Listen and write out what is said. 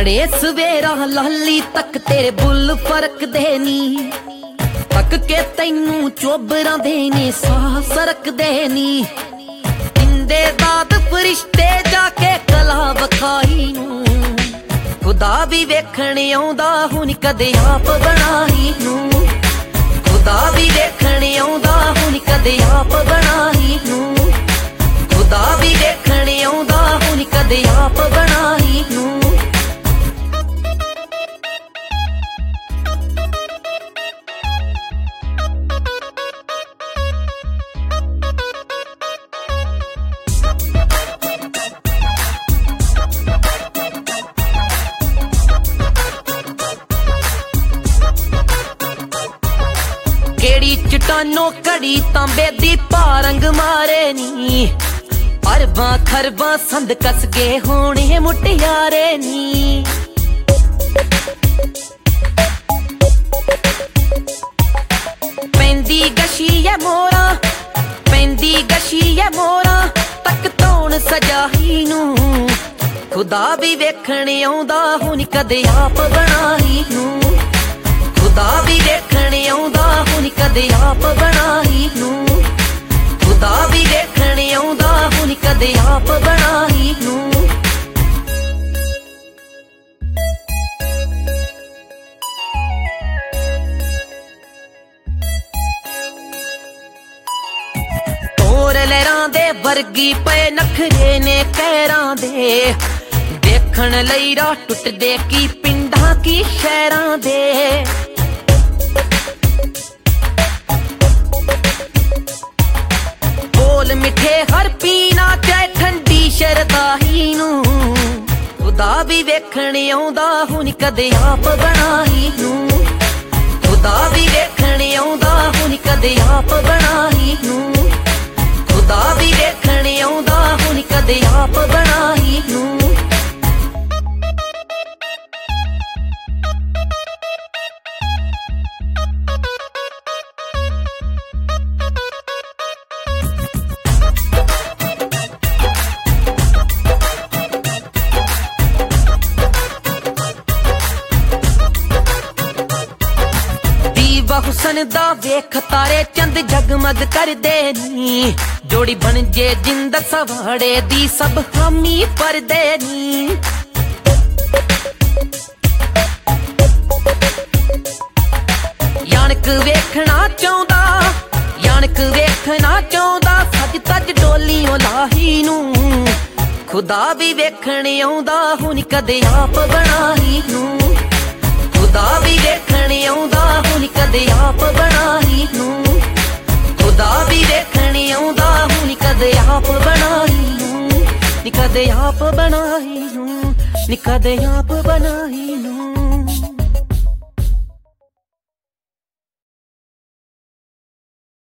बड़े सवेरा लाली तक तेरे बुल फरक देनी, तक के तैनू चोबरा देने सा सरक देनी। इंदे दाद फरिश्ते जाके कला बखाई नू, खुदा भी वेखने आउंदा हुन कदे आप बनाई नू। खुदा भी वेखने आउंदा हुन कदे आप बनाई नू। खुदा भी वेखने आउंदा हुन कदे आप बनाई नू। केड़ी चटानो कड़ी तांबे दी पारंग मारे नी, अरबां खरबां संद कस के होने मुटियारे नी। पैंदी गशी है मोरा, पैंदी गशी है मोरा, तक तौण सजाही नू। खुदा भी वेखने आउंदा हुन कदे आप बनाई नू। खुदा भी वेखने आउंदा हुन कदे आप बनाई नू। खुदा भी वेखने आउंदा हुन कदे आप बनाई नू। तोर लहरां दे वर्गी पे नखरे ने कैरां दे, देखण लई राह टुटदे की पिंडां की शहरां दे। बोल मिठे हर पीना चाहे ठंडी शरदाही नू। खुदा भी वेखने आउंदा हुन कदे आप बनाई नू। खुदा भी वेखने आउंदा हुन कदे आप बनाई नू। खुदा भी वेखने आउंदा हुन कदे आप बनाई नू। हुसन दा वेख तारे चंद जगमग कर देनी, जोड़ी बन जे जिंद सवाड़े दी सब हामी पर देनी। यानक वेखना चाहुंदा, यानक वेखना चाहुंदा, सज तज डोलियों लाही नू। खुदा भी वेखने आउंदा हुन कदे आप बनाई नू। खुदा भी वेखने आउंदा हुन कदे आप बनाई नू। खुदा भी वेखने आउंदा हुन कदे आप बनाई नू। कदे आप बनाई नू, कदे आप बनाई नू।